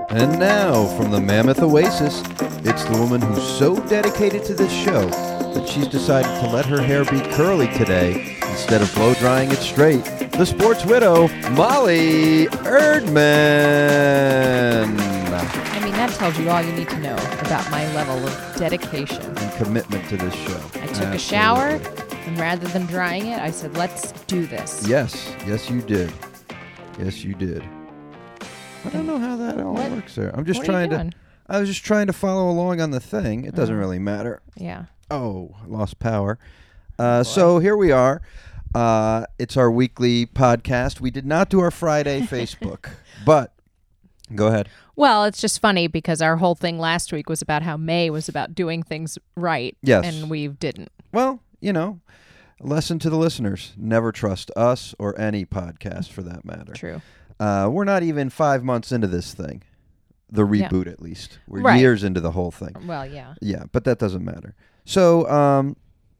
And now, from the Mammoth Oasis, it's the woman who's so dedicated to this show that she's decided to let her hair be curly today instead of blow-drying it straight. The sports widow, Molly Erdman. I mean, that tells you all you need to know about my level of dedication. And commitment to this show. I took a shower, and rather than drying it, I said, let's do this. Yes, you did. Yes, you did. I don't know how that all works there. I was just trying to follow along on the thing. It doesn't really matter. Yeah. Oh, I lost power. So here we are. It's our weekly podcast. We did not do our Friday Facebook, but go ahead. Well, it's just funny because our whole thing last week was about how May was about doing things right. Yes. And we didn't. Well, a lesson to the listeners. Never trust us or any podcast for that matter. True. We're not even 5 months into this thing. The reboot, at least. We're right. years into the whole thing. Well, yeah. Yeah, but that doesn't matter. So,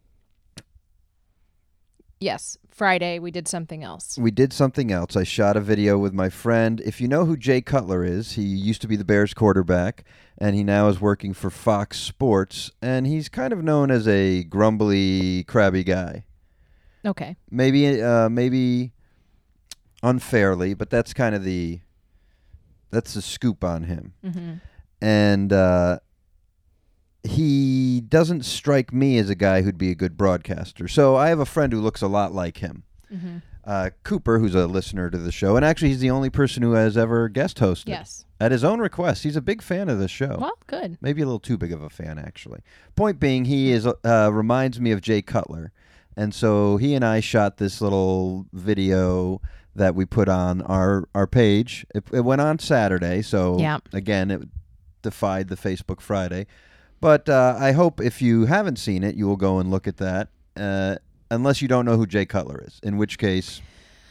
yes, Friday we did something else. I shot a video with my friend. If you know who Jay Cutler is, he used to be the Bears quarterback, and he now is working for Fox Sports, and he's kind of known as a grumbly, crabby guy. Okay. Maybe unfairly, but that's kind of that's the scoop on him. Mm-hmm. And he doesn't strike me as a guy who'd be a good broadcaster. So I have a friend who looks a lot like him. Mm-hmm. Cooper, who's a listener to the show, and actually he's the only person who has ever guest hosted. Yes. At his own request. He's a big fan of the show. Well, good. Maybe a little too big of a fan, actually. Point being, he reminds me of Jay Cutler. And so he and I shot this little video that we put on our page. It went on Saturday, so again, it defied the Facebook Friday. But I hope if you haven't seen it, you will go and look at that, unless you don't know who Jay Cutler is, in which case,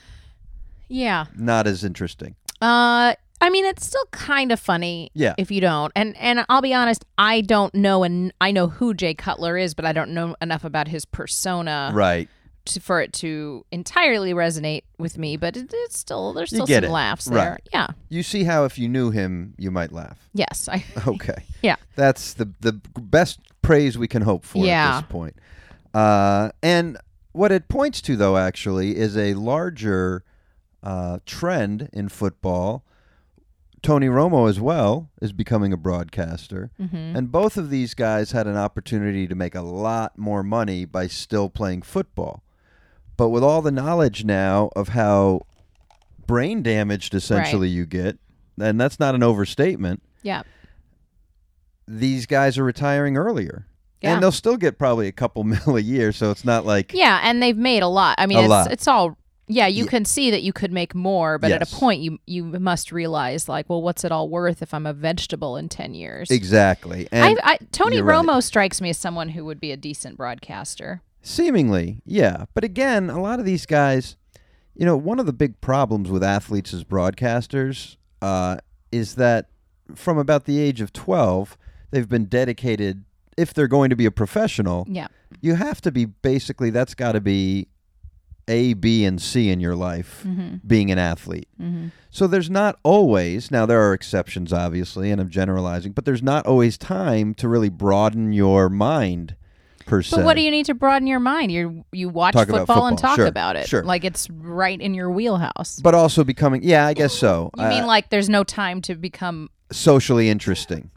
not as interesting. I mean, it's still kind of funny if you don't. And I'll be honest, I don't know, and I know who Jay Cutler is, but I don't know enough about his persona. Right. For it to entirely resonate with me, but there's still some laughs there. Right. Yeah. You see how if you knew him, you might laugh. Yes. Okay. Yeah. That's the best praise we can hope for at this point. And what it points to, though, actually, is a larger trend in football. Tony Romo, as well, is becoming a broadcaster. Mm-hmm. And both of these guys had an opportunity to make a lot more money by still playing football. But with all the knowledge now of how brain damaged essentially you get, and that's not an overstatement. Yeah. These guys are retiring earlier. Yeah. And they'll still get probably a couple mil a year, so it's not like... Yeah, and they've made a lot. I mean, it's all... Yeah, you can see that you could make more, but at a point you must realize, like, well, what's it all worth if I'm a vegetable in 10 years? Exactly. And Tony Romo strikes me as someone who would be a decent broadcaster. Seemingly, yeah. But again, a lot of these guys, one of the big problems with athletes as broadcasters is that from about the age of 12, they've been dedicated, if they're going to be a professional, you have to be basically, that's got to be A, B, and C in your life, being an athlete. Mm-hmm. So there's not always, now there are exceptions obviously, and I'm generalizing, but there's not always time to really broaden your mind per se. But what do you need to broaden your mind? You watch football and talk about it. Sure. Like it's right in your wheelhouse. But also becoming, I guess so. You mean like there's no time to become... socially interesting.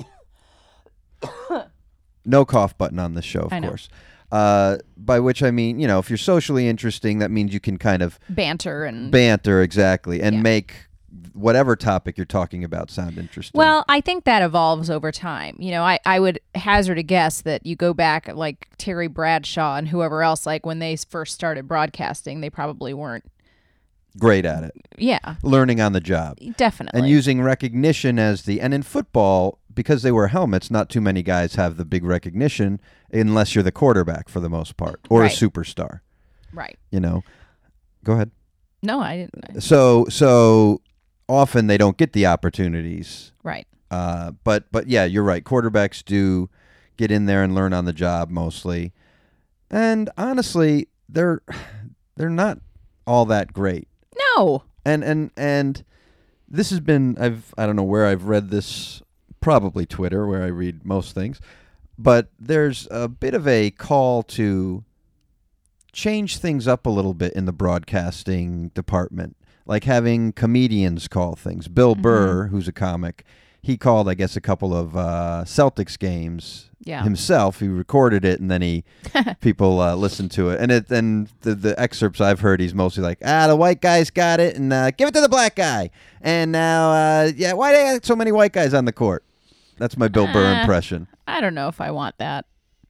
No cough button on this show, of course. By which I mean, if you're socially interesting, that means you can kind of... Banter, exactly, and make whatever topic you're talking about sound interesting. Well, I think that evolves over time. I would hazard a guess that you go back, like Terry Bradshaw and whoever else, like when they first started broadcasting, they probably weren't great at it. Yeah. Learning on the job. Definitely. And using recognition and in football, because they wear helmets, not too many guys have the big recognition unless you're the quarterback for the most part or a superstar. Right. Go ahead. No, I didn't. So often they don't get the opportunities. Right. But yeah, you're right. Quarterbacks do get in there and learn on the job mostly. And honestly, they're not all that great. No. And this has been, I don't know where I've read this, probably Twitter, where I read most things, but there's a bit of a call to change things up a little bit in the broadcasting department, like having comedians call things. Bill Burr, who's a comic, he called, I guess, a couple of Celtics games himself. He recorded it, and then people listened to it. And the excerpts I've heard, he's mostly like, the white guys got it, and give it to the black guy. And now, why they got so many white guys on the court? That's my Bill Burr impression. I don't know if I want that.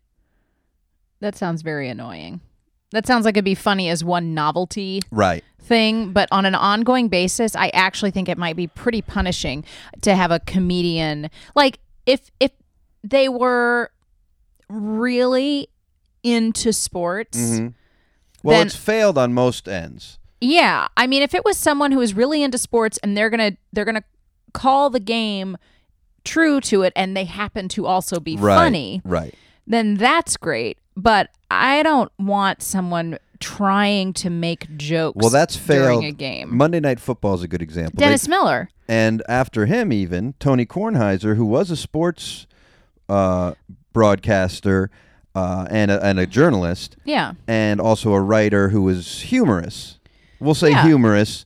That sounds very annoying. That sounds like it'd be funny as one novelty thing, but on an ongoing basis, I actually think it might be pretty punishing to have a comedian. Like, if they were really into sports, well, then, it's failed on most ends. Yeah, I mean, if it was someone who is really into sports and they're gonna call the game true to it, and they happen to also be funny, then that's great. But I don't want someone trying to make jokes that's failed. During a game. Monday Night Football is a good example. Dennis Miller. And after him, even, Tony Kornheiser, who was a sports broadcaster and a journalist. Yeah. And also a writer who was humorous. We'll say humorous.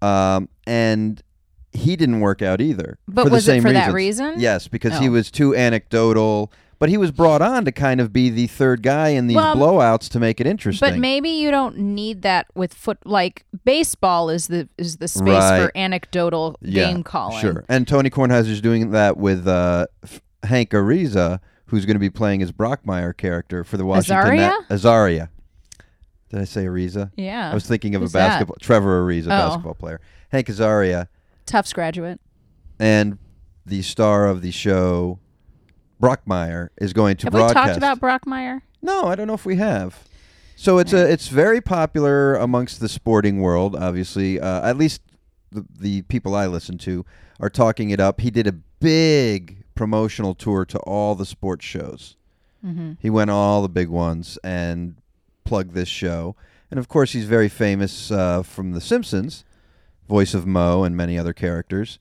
And he didn't work out either. But for was the same it for reasons. that reason? Yes, because he was too anecdotal. But he was brought on to kind of be the third guy in these blowouts to make it interesting. But maybe you don't need that with like baseball is the space for anecdotal game calling. Sure. And Tony Kornheiser's doing that with Hank Ariza, who's going to be playing his Brockmire character for the Washington Azaria. Did I say Ariza? Yeah. I was thinking of Trevor Ariza, basketball player. Hank Azaria. Tufts graduate. And the star of the show Brockmire is going to broadcast. Have we talked about Brockmire? No, I don't know if we have. So it's very popular amongst the sporting world, obviously. At least the people I listen to are talking it up. He did a big promotional tour to all the sports shows. He went all the big ones and plugged this show. And, of course, he's very famous from The Simpsons, voice of Moe and many other characters.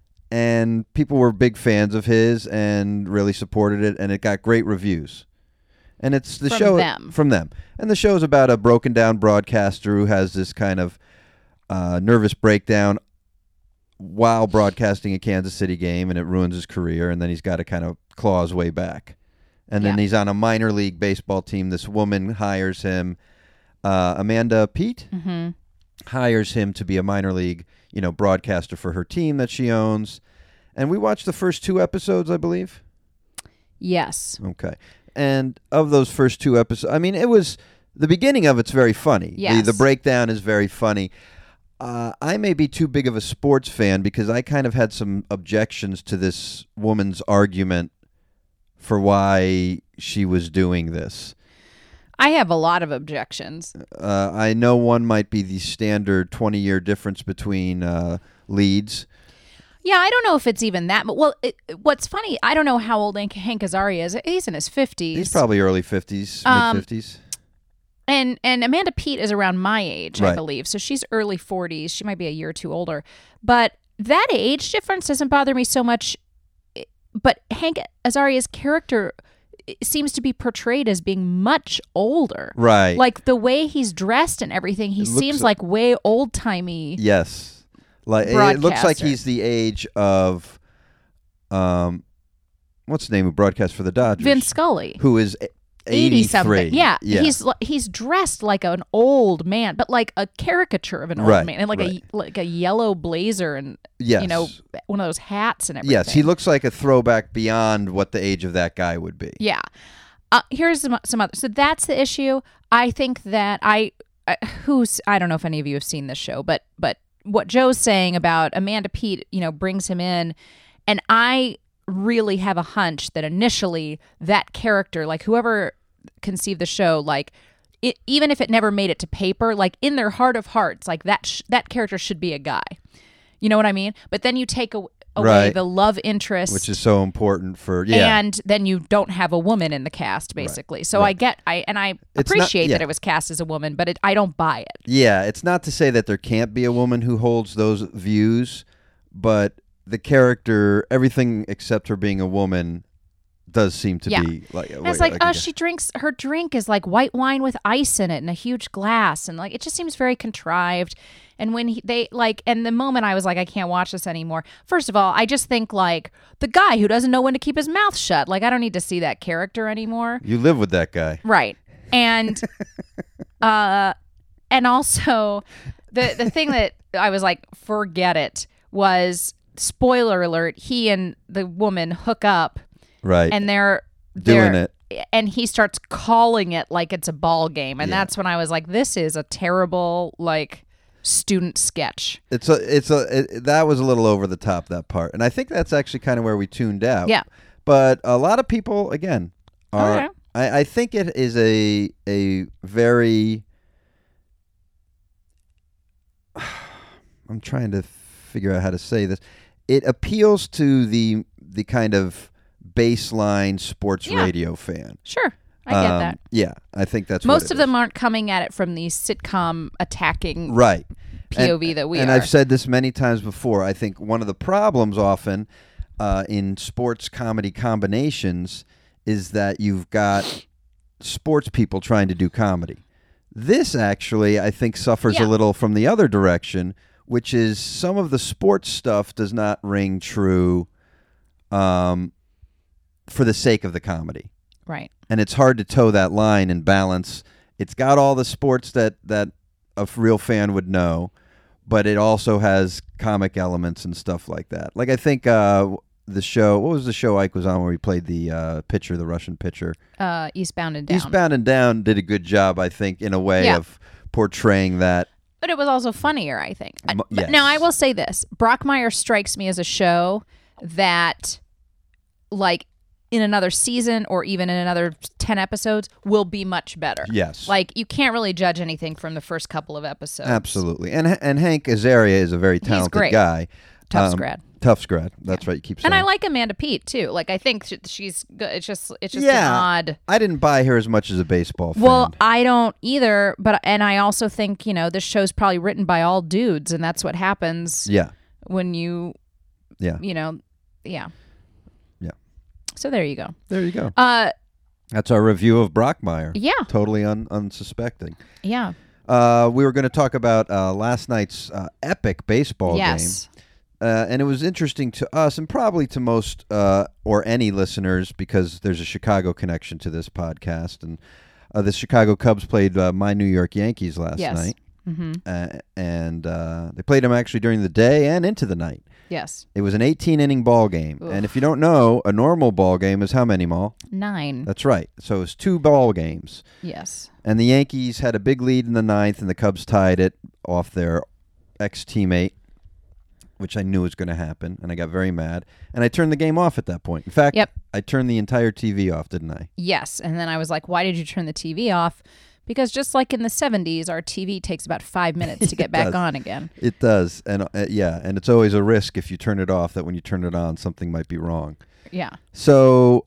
And people were big fans of his and really supported it, and it got great reviews. And it's the show from them. And the show's about a broken down broadcaster who has this kind of nervous breakdown while broadcasting a Kansas City game, and it ruins his career, and then he's got to kind of claw his way back. And then he's on a minor league baseball team. This woman hires him, Amanda Peet, hires him to be a minor league broadcaster for her team that she owns. And we watched the first 2 episodes, I believe. Yes. Okay. And of those first 2 episodes, I mean, it was the beginning of it's very funny. Yes. The breakdown is very funny. I may be too big of a sports fan because I kind of had some objections to this woman's argument for why she was doing this. I have a lot of objections. I know one might be the standard 20-year difference between leads. Yeah, I don't know if it's even that. But what's funny, I don't know how old Hank Azaria is. He's in his 50s. He's probably early 50s, mid-50s. And Amanda Peet is around my age, I believe. So she's early 40s. She might be a year or two older. But that age difference doesn't bother me so much. But Hank Azaria's character seems to be portrayed as being much older. Right. Like the way he's dressed and everything, he seems like way old-timey. Yes. Like it looks like he's the age of what's the name who broadcasts for the Dodgers? Vin Scully. Who is 80-something. Yeah. He's dressed like an old man, but like a caricature of an old man, and like a yellow blazer and one of those hats and everything. Yes, he looks like a throwback beyond what the age of that guy would be. Yeah. Here's some other. So that's the issue. I think that I don't know if any of you have seen this show, but what Joe's saying about Amanda Peet, brings him in, and I really have a hunch that initially that character, like whoever conceived the show, like even if it never made it to paper, like in their heart of hearts, like that character should be a guy. You know what I mean? But then you take away the love interest, which is so important for and then you don't have a woman in the cast, basically. So I appreciate that it was cast as a woman, but I don't buy it. Yeah, it's not to say that there can't be a woman who holds those views, but the character, everything except her being a woman, does seem to be like. And it's like, she drinks, her drink is like white wine with ice in it in a huge glass, and like it just seems very contrived. And when and the moment I was like, I can't watch this anymore. First of all, I just think like the guy who doesn't know when to keep his mouth shut. Like I don't need to see that character anymore. You live with that guy, right? And and also the thing that I was like, forget it, was, spoiler alert, he and the woman hook up. Right. And they're doing it. And he starts calling it like it's a ball game. And that's when I was like, this is a terrible, like, student sketch. That was a little over the top, that part. And I think that's actually kind of where we tuned out. Yeah. But a lot of people, again, are. Okay. I think it is a very. I'm trying to figure out how to say this. It appeals to the kind of baseline sports radio fan. Sure. I get that. Yeah, I think that's most what of them aren't coming at it from the sitcom attacking right POV that we and are. I've said this many times before. I think one of the problems often in sports comedy combinations is that you've got sports people trying to do comedy. This actually, I think, suffers a little from the other direction, which is some of the sports stuff does not ring true for the sake of the comedy. Right. And it's hard to toe that line and balance. It's got all the sports that a real fan would know, but it also has comic elements and stuff like that. Like I think the show, what was the show Ike was on where he played the pitcher, the Russian pitcher? Eastbound and Down. Eastbound and Down did a good job, I think, in a way of portraying that. But it was also funnier, I think. Yes. Now, I will say this. Brockmire strikes me as a show that, like, in another season or even in another 10 episodes will be much better. Yes. Like, you can't really judge anything from the first couple of episodes. Absolutely. And Hank Azaria is a very talented guy. Tufts grad. Tufts grad. That's right. You keep saying. And I like Amanda Peet, too. Like, I think she's good. It's just an odd. I didn't buy her as much as a baseball fan. Well, I don't either. And I also think, this show's probably written by all dudes, and that's what happens when you, yeah. So there you go. There you go. That's our review of Brockmire. Yeah. Totally unsuspecting. Yeah. We were going to talk about last night's epic baseball game. And it was interesting to us and probably to most or any listeners because there's a Chicago connection to this podcast. And the Chicago Cubs played my New York Yankees last night. Mm-hmm. And they played them actually during the day and into the night. Yes. It was an 18-inning ball game. Oof. And if you don't know, a normal ball game is how many, Mal? 9. That's right. So it's 2 ball games. Yes. And the Yankees had a big lead in the 9th, and the Cubs tied it off their ex-teammate, which I knew was going to happen, and I got very mad. And I turned the game off at that point. In fact, I turned the entire TV off, didn't I? Yes. And then I was like, why did you turn the TV off? Because just like in the 70s, our TV takes about 5 minutes to get back on again. It does. And and it's always a risk if you turn it off that when you turn it on, something might be wrong. Yeah. So,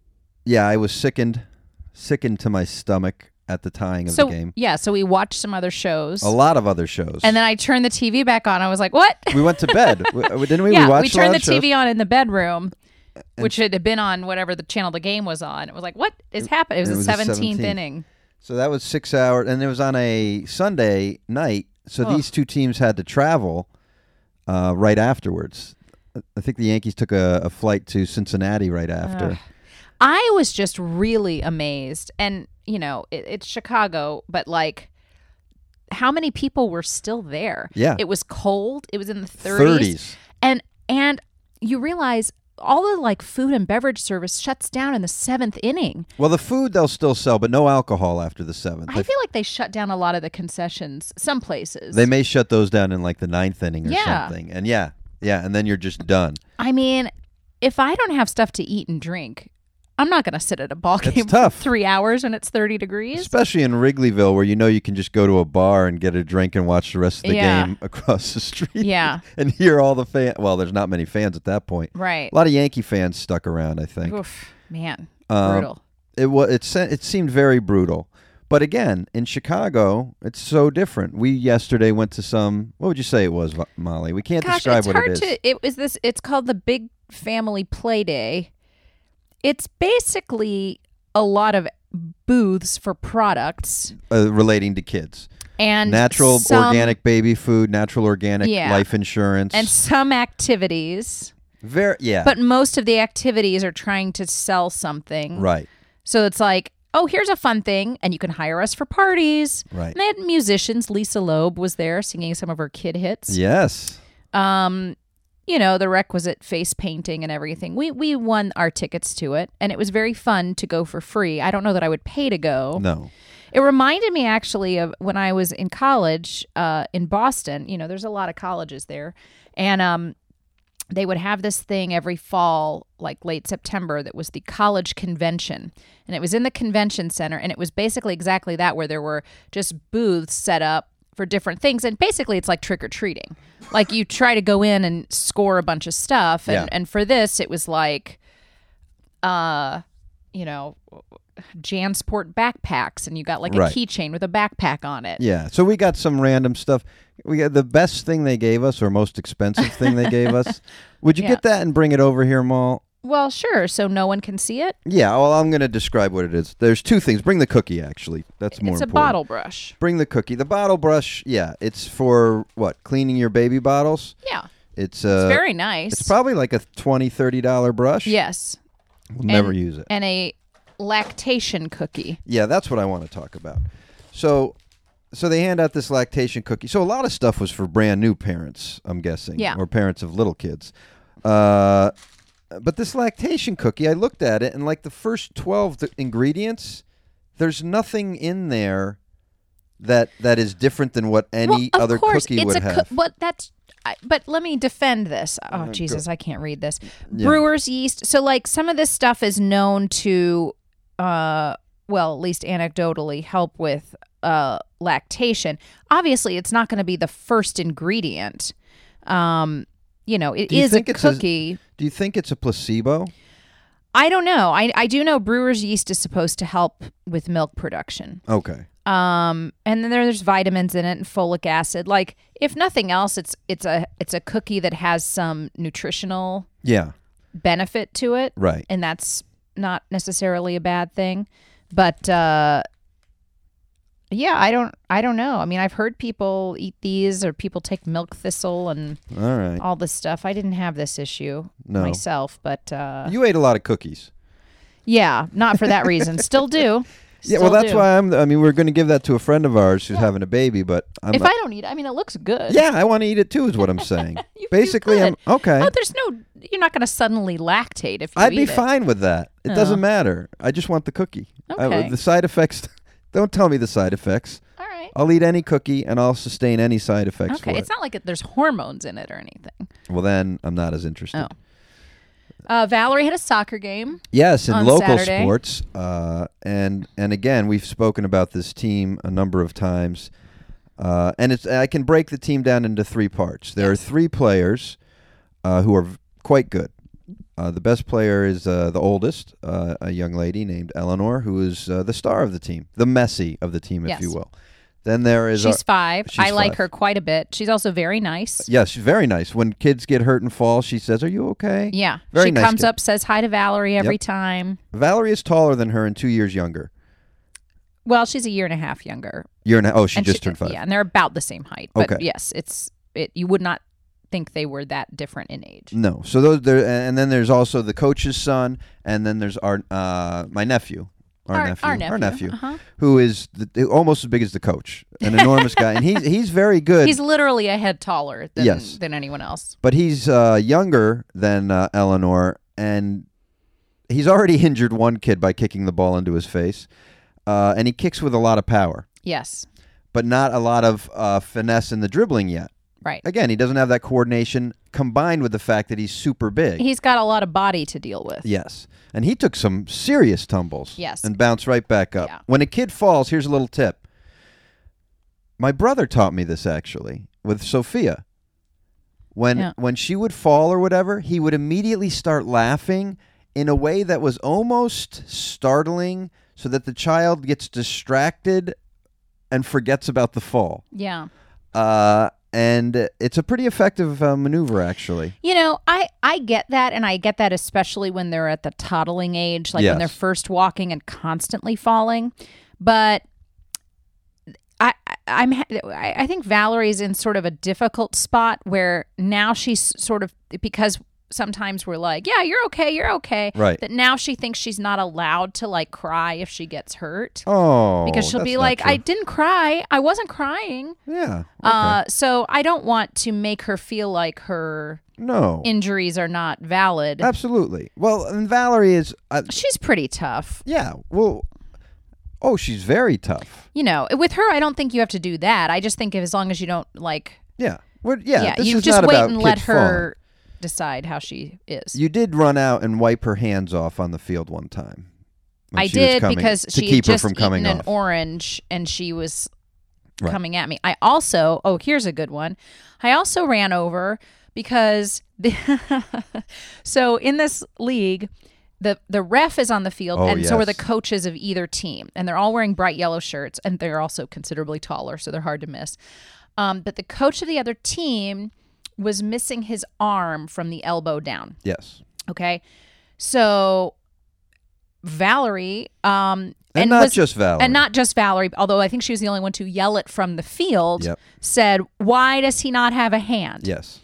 I was sickened to my stomach at the tying of the game. Yeah, so we watched some other shows. A lot of other shows. And then I turned the TV back on. I was like, what? We went to bed. Didn't we? Yeah, we turned the TV on in the bedroom, which had been on whatever the channel the game was on. It was like, what is happening? It was the 17th inning. So that was 6 hours, and it was on a Sunday night, so these two teams had to travel right afterwards. I think the Yankees took a flight to Cincinnati right after. I was just really amazed, and, it's Chicago, but, like, how many people were still there? Yeah. It was cold. It was in the 30s. And you realize all the like food and beverage service shuts down in the 7th inning. Well, the food they'll still sell, but no alcohol after the 7th. I feel like they shut down a lot of the concessions. Some places they may shut those down in like the 9th inning or something. And and then you're just done. I mean, if I don't have stuff to eat and drink, I'm not going to sit at a ball game for 3 hours and it's 30 degrees. Especially in Wrigleyville, where you can just go to a bar and get a drink and watch the rest of the game across the street. Yeah. And hear all the fans. Well, there's not many fans at that point. Right. A lot of Yankee fans stuck around, I think. Oof, man. Brutal. It seemed very brutal. But again, in Chicago, it's so different. We yesterday went to some. What would you say it was, Molly? We can't describe what it is. It's called the Big Family Play Day. It's basically a lot of booths for products relating to kids. And natural organic baby food, natural organic life insurance. And some activities. But most of the activities are trying to sell something. Right. So it's like, oh, here's a fun thing, and you can hire us for parties. Right. And they had musicians. Lisa Loeb was there singing some of her kid hits. Yes. The requisite face painting and everything. We won our tickets to it, and it was very fun to go for free. I don't know that I would pay to go. No. It reminded me actually of when I was in college in Boston. There's a lot of colleges there, and they would have this thing every fall, like late September, that was the college convention. And it was in the convention center, and it was basically exactly that, where there were just booths set up for different things. And basically it's like trick-or-treating. Like you try to go in and score a bunch of stuff. And for this, it was like, JanSport backpacks, and you got like a keychain with a backpack on it. Yeah. So we got some random stuff. We got the best thing they gave us, or most expensive thing they gave us. Would you get that and bring it over here, Mal? Well, sure. So no one can see it? Yeah. Well, I'm going to describe what it is. There's two things. Bring the cookie, actually. That's more important. It's a bottle brush. Bring the cookie. The bottle brush, it's for what? Cleaning your baby bottles? Yeah. It's very nice. It's probably like a $20, $30 brush. Yes. We'll never use it. And a lactation cookie. Yeah, that's what I want to talk about. So they hand out this lactation cookie. So a lot of stuff was for brand new parents, I'm guessing. Yeah. Or parents of little kids. But this lactation cookie, I looked at it, and like the first 12 ingredients, there's nothing in there that is different than what any other cookie would have. But let me defend this. Oh, Jesus, I can't read this. Yeah. Brewer's yeast. So like some of this stuff is known to, at least anecdotally, help with lactation. Obviously, it's not going to be the first ingredient. It is a cookie. Do you think it's a placebo? I don't know. I do know brewer's yeast is supposed to help with milk production. Okay. And then there's vitamins in it and folic acid. Like, if nothing else, it's a cookie that has some nutritional benefit to it. Right. And that's not necessarily a bad thing. But I don't know. I mean, I've heard people eat these, or people take milk thistle and all this stuff. I didn't have this issue myself, but you ate a lot of cookies. Yeah, not for that reason. Still do. That's why we're going to give that to a friend of ours who's having a baby, but if I don't eat it, it looks good. Yeah, I want to eat it too, is what I'm saying. Basically, I'm okay. Oh, you're not going to suddenly lactate if you I'd eat be it. fine with that. It doesn't matter. I just want the cookie. Okay. The side effects, don't tell me the side effects. All right. I'll eat any cookie and I'll sustain any side effects for it. It's not like there's hormones in it or anything. Well, then I'm not as interested. Valerie had a soccer game. Yes, in local Saturday. sports. And again, we've spoken about this team a number of times. And I can break the team down into three parts. There are three players who are quite good. The best player is the oldest, a young lady named Eleanor, who is the star of the team, the Messi of the team, if you will. Then there is... She's 5. I like her quite a bit. She's also very nice. Yes, she's very nice. When kids get hurt and fall, she says, "Are you okay?" Yeah. Very she nice comes kid. up, says hi to Valerie every time. Valerie is taller than her and 2 years younger. Well, she's a year and a half younger. She just turned 5. Yeah, and they're about the same height. But okay. Yes, you would not think they were that different in age. No. So those there, and then there's also the coach's son, and then there's my nephew. Our nephew, who is almost as big as the coach, an enormous guy, and he's very good. He's literally a head taller than anyone else. But he's younger than Eleanor, and he's already injured one kid by kicking the ball into his face, and he kicks with a lot of power. Yes. But not a lot of finesse in the dribbling yet. Right. Again, he doesn't have that coordination combined with the fact that he's super big. He's got a lot of body to deal with. Yes. And he took some serious tumbles. Yes. And bounced right back up. Yeah. When a kid falls, here's a little tip. My brother taught me this, actually, with Sophia. When she would fall or whatever, he would immediately start laughing in a way that was almost startling, so that the child gets distracted and forgets about the fall. Yeah. And it's a pretty effective maneuver, actually. You know, I get that, and I get that especially when they're at the toddling age, like when they're first walking and constantly falling. But I think Valerie's in sort of a difficult spot where now she's sort of, because sometimes we're like, yeah, you're okay. Right. That now she thinks she's not allowed to like cry if she gets hurt. Oh. Because she'll be like, I didn't cry. I wasn't crying. Yeah. Okay. So I don't want to make her feel like her injuries are not valid. Absolutely. Well, and Valerie is... she's pretty tough. Yeah. Well... Oh, she's very tough. You know, with her, I don't think you have to do that. I just think as long as you don't like... Yeah. Well, yeah. This you is just not wait about and kids let her falling. decide how she is. You did run out and wipe her hands off on the field one time. I did, because she had just eaten an off. orange and she was coming at me. I also, here's a good one. I also ran over because so in this league, the ref is on the field, and so are the coaches of either team, and they're all wearing bright yellow shirts, and they're also considerably taller, so they're hard to miss. But the coach of the other team was missing his arm from the elbow down. Yes. Okay. So Valerie, and not just Valerie, although I think she was the only one to yell it from the field, said, "Why does he not have a hand?" Yes.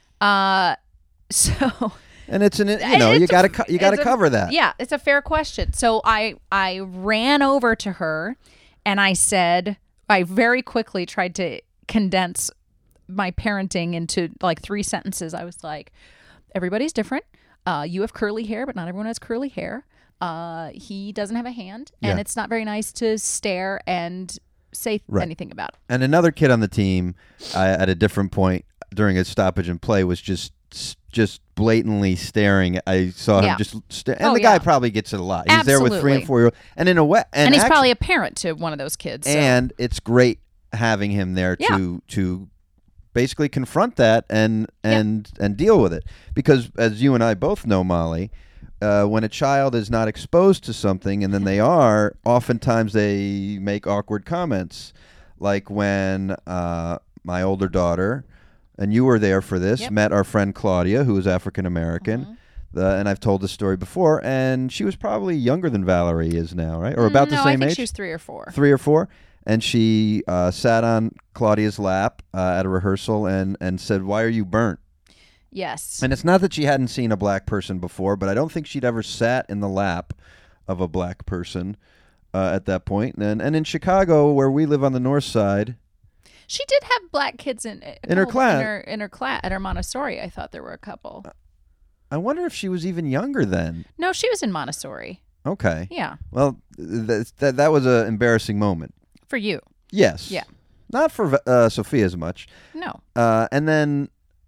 So. And it's you got to cover that. Yeah, it's a fair question. So I ran over to her, and I said, I very quickly tried to condense my parenting into like 3 sentences. I was like, everybody's different. You have curly hair, but not everyone has curly hair. He doesn't have a hand, and it's not very nice to stare and say anything about it. And another kid on the team at a different point during a stoppage and play was just blatantly staring. I saw him just stare. And the guy probably gets it a lot. He's there with 3 and 4 year olds. And in a way, and he's probably a parent to one of those kids. So. And it's great having him there to basically confront that and deal with it. Because as you and I both know, Molly, when a child is not exposed to something and then they are, oftentimes they make awkward comments. Like when my older daughter, and you were there for this, met our friend Claudia, who is African American. And I've told this story before, and she was probably younger than Valerie is now, right? Or about the same age? No, I think she was 3 or 4. 3 or 4. And she sat on Claudia's lap at a rehearsal and said, "Why are you burnt?" Yes. And it's not that she hadn't seen a black person before, but I don't think she'd ever sat in the lap of a black person at that point. And in Chicago, where we live on the north side... She did have black kids in her class. In her class at her Montessori. I thought there were a couple. I wonder if she was even younger then. No, she was in Montessori. Okay. Yeah. Well, that was an embarrassing moment. For you. Yes. Yeah. Not for Sophia as much. No. And then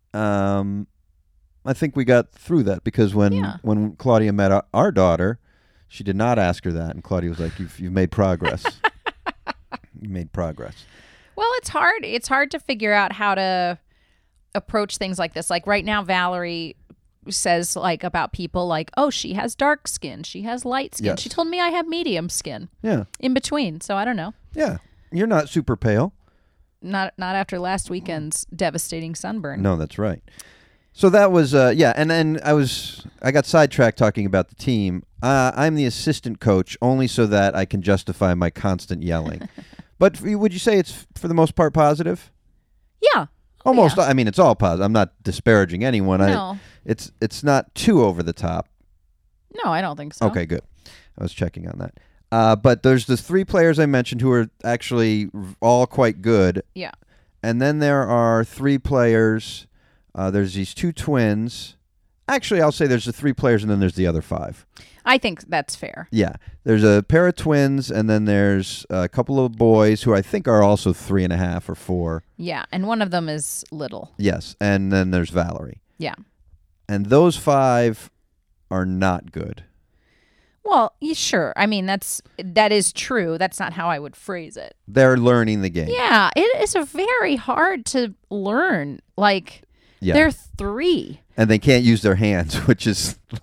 I think we got through that because when Claudia met our daughter, she did not ask her that, and Claudia was like, "You've made progress. You made progress." Well, it's hard. It's hard to figure out how to approach things like this. Like right now, Valerie says like about people like, "Oh, she has dark skin. She has light skin." Yes. She told me I have medium skin. Yeah. In between. So I don't know. Yeah. You're not super pale. Not after last weekend's devastating sunburn. No, that's right. So that was and then I got sidetracked talking about the team. I'm the assistant coach only so that I can justify my constant yelling. But would you say it's for the most part positive? Yeah. Almost. Yeah. I mean, it's all positive. I'm not disparaging anyone. No. It's not too over the top. No, I don't think so. Okay, good. I was checking on that. But there's the 3 players I mentioned who are actually all quite good. Yeah. And then there are 3 players. There's these 2 twins. Actually, I'll say there's the 3 players and then there's the other 5. I think that's fair. Yeah. There's a pair of twins and then there's a couple of boys who I think are also 3.5 or 4. Yeah. And one of them is little. Yes. And then there's Valerie. Yeah. And those 5 are not good. Well, sure. I mean, that is true. That's not how I would phrase it. They're learning the game. Yeah. It is very hard to learn. Like, they're 3. And they can't use their hands, which is like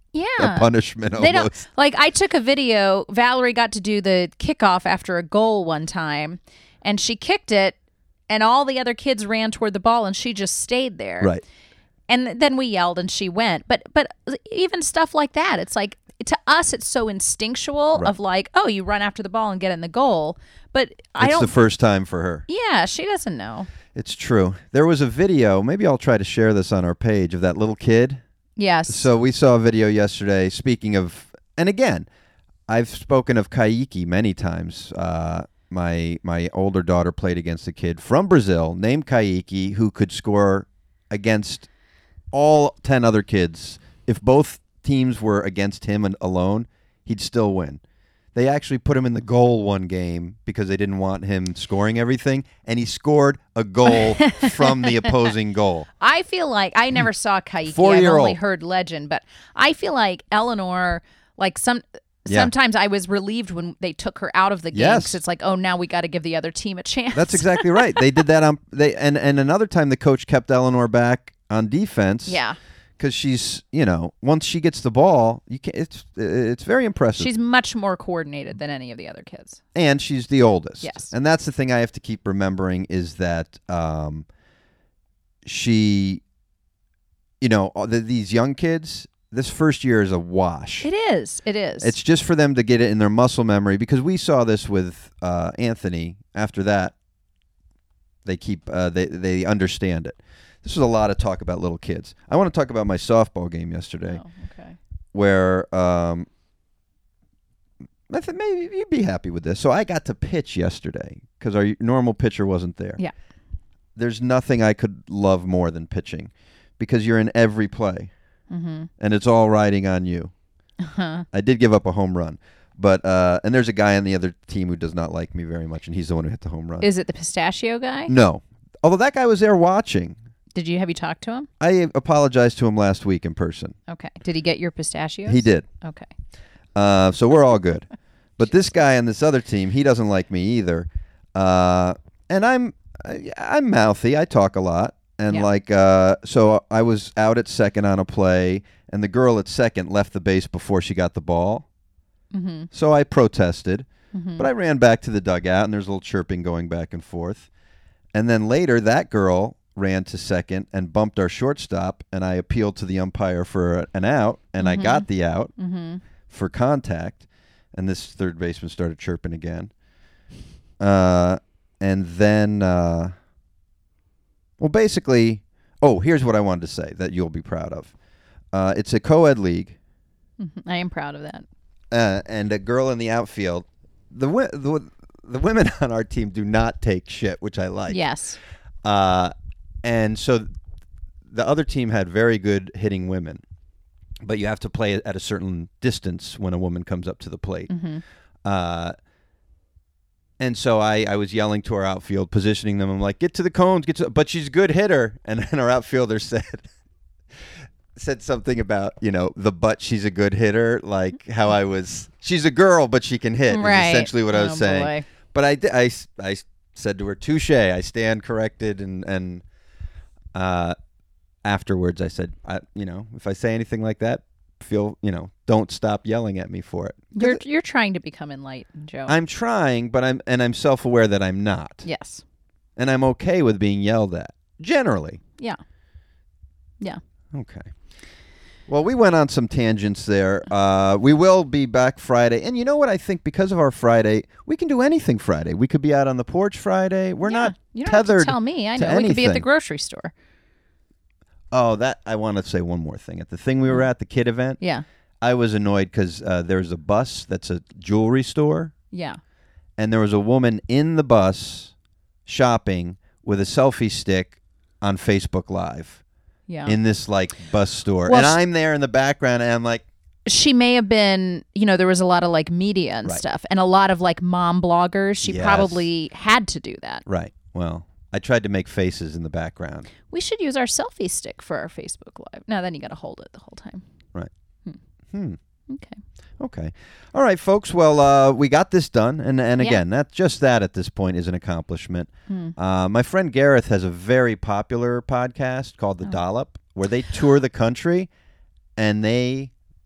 Yeah. a punishment They don't almost. like. I took a video. Valerie got to do the kickoff after a goal one time, and she kicked it, and all the other kids ran toward the ball, and she just stayed there. Right. And then we yelled, and she went. But even stuff like that, it's like to us, it's so instinctual Right. of like, oh, you run after the ball and get in the goal. But I It's don't. the first time for her. Yeah, she doesn't know. It's true. There was a video, maybe I'll try to share this on our page, of that little kid. Yes. So we saw a video yesterday, speaking of, and again, I've spoken of Kaique many times. My older daughter played against a kid from Brazil named Kaique who could score against all 10 other kids. If both teams were against him and alone, he'd still win. They actually put him in the goal one game because they didn't want him scoring everything, and he scored a goal from the opposing goal. I feel like I never saw Kaique. I've 4-year-old. only heard legend, but I feel like Eleanor, like Yeah. sometimes I was relieved when they took her out of the game Yes. because it's like, oh, now we got to give the other team a chance. That's exactly right. They did that on and another time the coach kept Eleanor back on defense. Yeah, because she's once she gets the ball, you can it's very impressive. she's much more coordinated than any of the other kids. And she's the oldest. Yes. And that's the thing I have to keep remembering is that she, these young kids, this first year is a wash. It is. It is. It's just for them to get it in their muscle memory, because we saw this with Anthony. After that, they understand it. This was a lot of talk about little kids. I want to talk about my softball game yesterday, Oh, okay. where I think maybe you'd be happy with this. So I got to pitch yesterday because our normal pitcher wasn't there. Yeah. There's nothing I could love more than pitching, because you're in every play, and it's all riding on you. Uh-huh. I did give up a home run, but and there's a guy on the other team who does not like me very much, and he's the one who hit the home run. Is it the pistachio guy? No, although that guy was there watching. Have you talked to him? I apologized to him last week in person. Okay. Did he get your pistachios? He did. Okay. So we're all good. But this guy on this other team, he doesn't like me either. And I'm mouthy. I talk a lot. And so I was out at second on a play, and the girl at second left the base before she got the ball. Mm-hmm. So I protested, Mm-hmm. but I ran back to the dugout, and there's a little chirping going back and forth. And then later, that girl ran to second and bumped our shortstop, and I appealed to the umpire for an out, and I got the out for contact, and this third baseman started chirping again. And then, basically, here's what I wanted to say that you'll be proud of. It's a co-ed league. I am proud of that. And a girl in the outfield. The women on our team do not take shit, which I like. Yes. And so the other team had very good hitting women, but you have to play at a certain distance when a woman comes up to the plate. And so I was yelling to our outfield, positioning them. I'm like, get to the cones, but she's a good hitter. And then our outfielder said something about, but she's a good hitter, like how she's a girl, but she can hit, Right. is essentially what I was saying. Boy. But I said to her, touche, I stand corrected, and afterwards I said, if I say anything like that, don't stop yelling at me for it. You're trying to become enlightened, Joe. I'm trying, but I'm self-aware that I'm not. Yes. And I'm okay with being yelled at, generally. Yeah. Yeah. Okay. Well, we went on some tangents there. We will be back Friday. And you know what? I think because of our Friday, we can do anything Friday. We could be out on the porch Friday. We're not You don't tethered have to tell me. I to know. We could be at the anything. grocery store. Oh, that I want to say one more thing. At the thing we were at, the kid event, Yeah. I was annoyed because there's a bus that's a jewelry store, Yeah. and there was a woman in the bus shopping with a selfie stick on Facebook Live Yeah. in this bus store. Well, and I'm there in the background, and I'm like, She may have been, there was a lot of media and Right. stuff and a lot of mom bloggers. She Yes. probably had to do that. right, well, I tried to make faces in the background. We should use our selfie stick for our Facebook Live. No, then you got to hold it the whole time. Right. Okay. Okay. All right, folks. Well, we got this done. And again, that at this point is an accomplishment. My friend Gareth has a very popular podcast called The Dollop, where they tour the country and they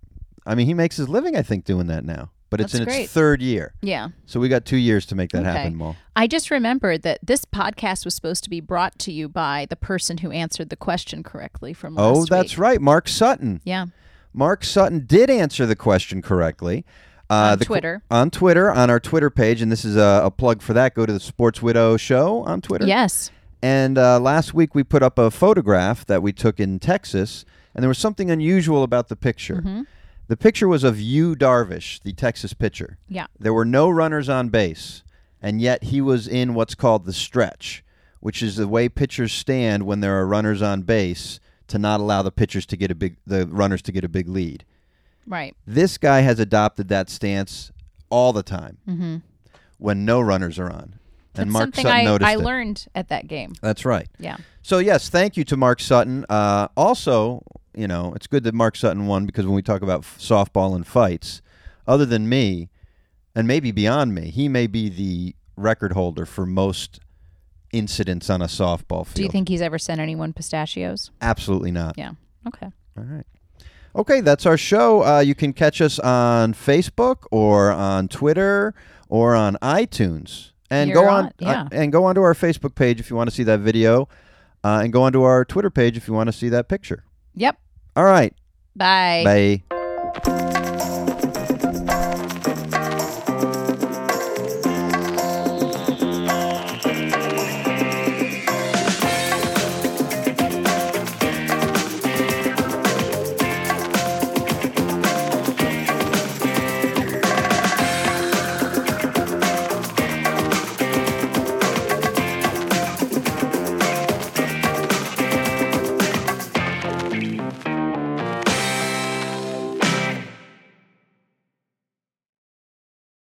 I mean, he makes his living, I think, doing that now. But it's That's in great. its third year. Yeah. So we got 2 years to make that Okay. happen, Mo. I just remembered that this podcast was supposed to be brought to you by the person who answered the question correctly from last week. Oh, that's right. Mark Sutton. Yeah. Mark Sutton did answer the question correctly. On Twitter. On Twitter, on our Twitter page. And this is a plug for that. Go to the Sports Widow Show on Twitter. Yes. And last week we put up a photograph that we took in Texas. And there was something unusual about the picture. Mm-hmm. The picture was of Yu Darvish, the Texas pitcher. Yeah. There were no runners on base, and yet he was in what's called the stretch, which is the way pitchers stand when there are runners on base to not allow the runners to get a big lead. Right. This guy has adopted that stance all the time when no runners are on. And That's Mark something Sutton noticed I it. learned at that game. That's right. Yeah. So, yes, thank you to Mark Sutton. Also, you know, it's good that Mark Sutton won because when we talk about softball and fights, other than me, and maybe beyond me, he may be the record holder for most incidents on a softball field. Do you think he's ever sent anyone pistachios? Absolutely not. Yeah. Okay. All right. Okay, that's our show. You can catch us on Facebook or on Twitter or on iTunes. And You're go on- on yeah. and go onto our Facebook page if you want to see that video, and go onto our Twitter page if you want to see that picture. Yep. All right. Bye. Bye.